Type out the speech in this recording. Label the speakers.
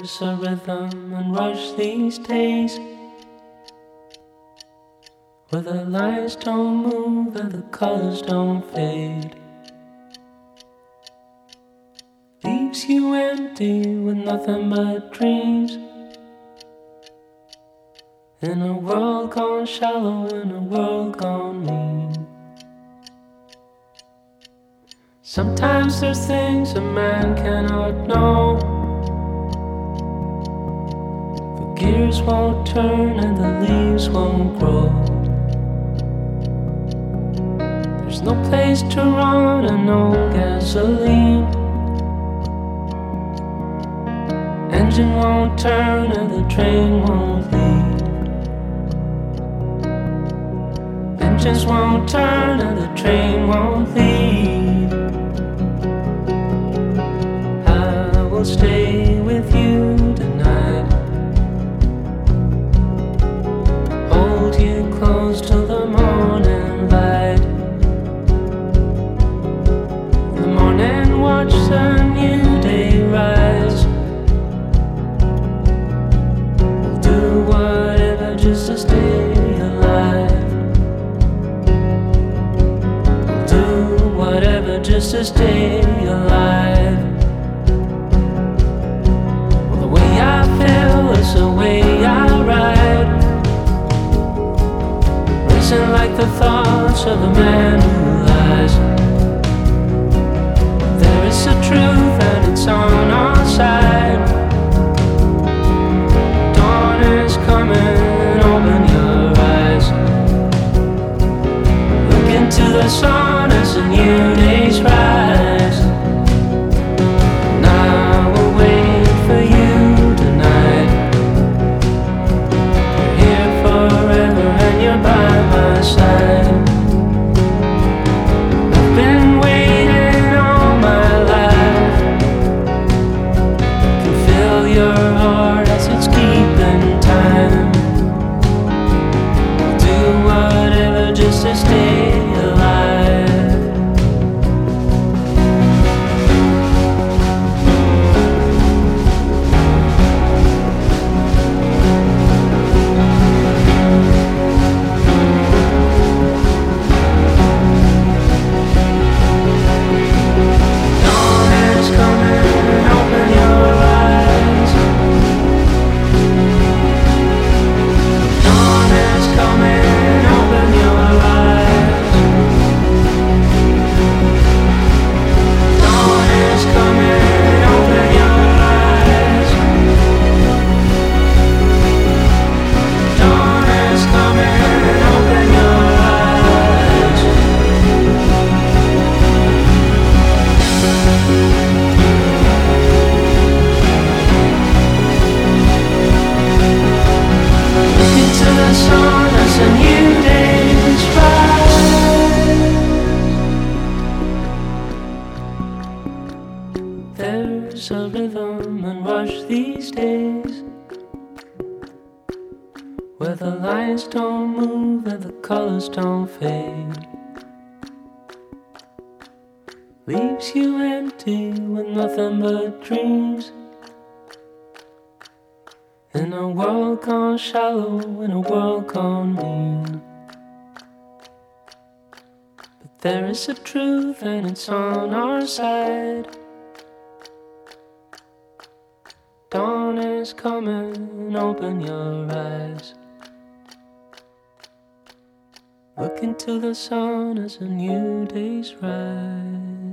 Speaker 1: There's a rhythm and rush these days where the lines don't move and the colors don't fade. Leaves you empty with nothing but dreams. In a world gone shallow, in a world gone mean. Sometimes there's things a man cannot know. The gears won't turn and the leaves won't grow. There's no place to run and no gasoline. Engine won't turn and the train won't leave. Engines won't turn and the train won't leave. I will stay with you tonight. Hold you close till the morning light. In the morning watch the new day rise. We'll do whatever just to stay alive. Just to stay alive. Well, the way I feel is the way I ride. Racing like the thoughts of a man who lies. There is a truth and it's on our side. Dawn is coming, open your eyes. Look into the sun as a new day's rise. And I will wait for you tonight. You're here forever and you're by my side. I've been waiting all my life. Can feel your heart as it's keeping time. I'll do whatever just to stay alive. There's a rhythm and rush these days where the lines don't move and the colors don't fade. Leaves you empty with nothing but dreams. In a world gone shallow, in a world gone mean. But there is a truth and it's on our side. Dawn is coming, open your eyes. Look into the sun as a new day's rise.